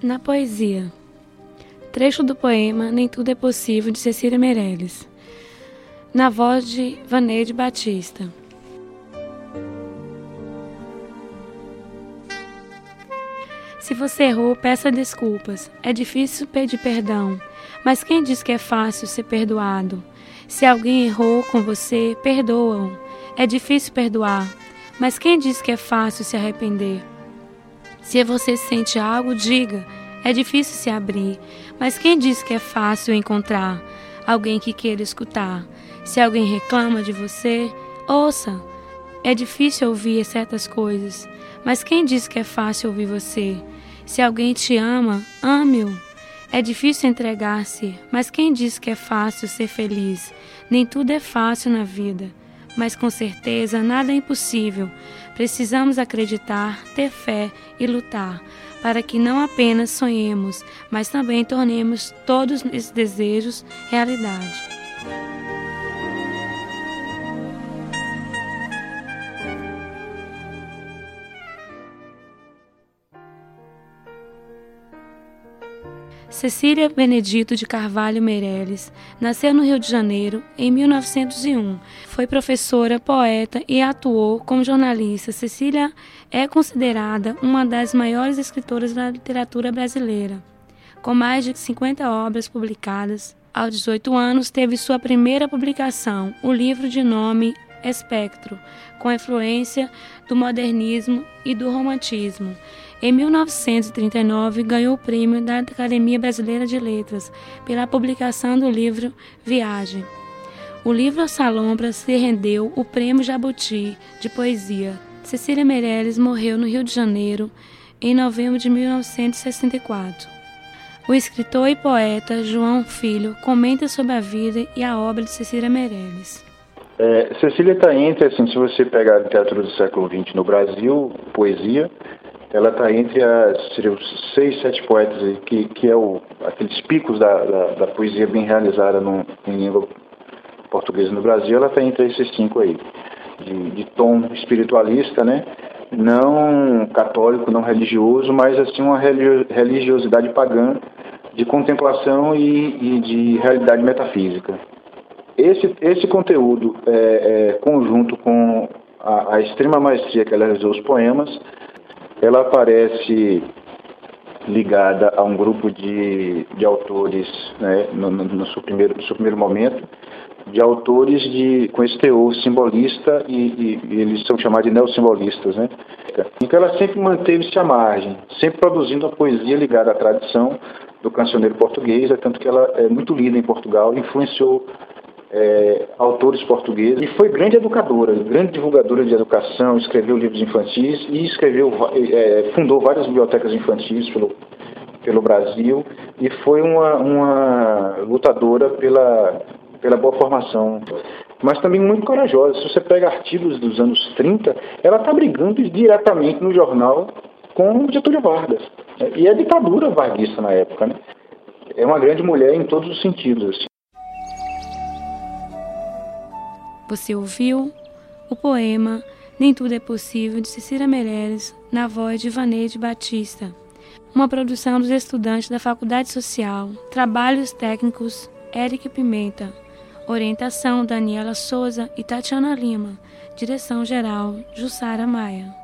Na poesia. Trecho do poema Nem Tudo é Possível, de Cecília Meirelles. Na voz de Vaneide Batista. Se você errou, peça desculpas. É difícil pedir perdão, mas quem diz que é fácil ser perdoado? Se alguém errou com você, perdoa-o. É difícil perdoar, mas quem diz que é fácil se arrepender? Se você sente algo, diga. É difícil se abrir, mas quem diz que é fácil encontrar alguém que queira escutar? Se alguém reclama de você, ouça. É difícil ouvir certas coisas, mas quem diz que é fácil ouvir você? Se alguém te ama, ame-o. É difícil entregar-se, mas quem diz que é fácil ser feliz? Nem tudo é fácil na vida, mas com certeza nada é impossível. Precisamos acreditar, ter fé e lutar, para que não apenas sonhemos, mas também tornemos todos esses desejos realidade. Cecília Benedito de Carvalho Meirelles nasceu no Rio de Janeiro em 1901. Foi professora, poeta e atuou como jornalista. Cecília é considerada uma das maiores escritoras da literatura brasileira, com mais de 50 obras publicadas. Aos 18 anos, teve sua primeira publicação, o livro de nome Espectro, com influência do modernismo e do romantismo. Em 1939, ganhou o prêmio da Academia Brasileira de Letras pela publicação do livro Viagem. O livro Salombra se rendeu o Prêmio Jabuti de Poesia. Cecília Meirelles morreu no Rio de Janeiro em novembro de 1964. O escritor e poeta João Filho comenta sobre a vida e a obra de Cecília Meirelles. Cecília está entre, assim, se você pegar a literatura do século XX no Brasil, poesia, ela está entre os 6, 7 poetas aí, que é aqueles picos da poesia bem realizada em língua portuguesa no Brasil. Ela está entre esses 5 aí, de tom espiritualista, né? Não católico, não religioso, mas assim uma religiosidade pagã, de contemplação e de realidade metafísica. Esse conteúdo, conjunto com a extrema maestria que ela realizou os poemas, ela aparece ligada a um grupo de autores, né, no seu primeiro momento, de autores com esse teor simbolista e eles são chamados de neossimbolistas, né? Então ela sempre manteve-se à margem, sempre produzindo a poesia ligada à tradição do cancioneiro português, tanto que ela é muito lida em Portugal, influenciou autores portugueses e foi grande educadora, grande divulgadora de educação, escreveu livros infantis e fundou várias bibliotecas infantis pelo Brasil e foi uma lutadora pela boa formação, mas também muito corajosa. Se você pega artigos dos anos 30, ela está brigando diretamente no jornal com Getúlio Vargas, e a ditadura varguista na época, né? É uma grande mulher em todos os sentidos, assim. Você ouviu o poema Nem Tudo é Possível, de Cecília Meirelles, na voz de Vaneide Batista. Uma produção dos estudantes da Faculdade Social. Trabalhos técnicos, Éric Pimenta. Orientação, Daniela Souza e Tatiana Lima. Direção-geral, Jussara Maia.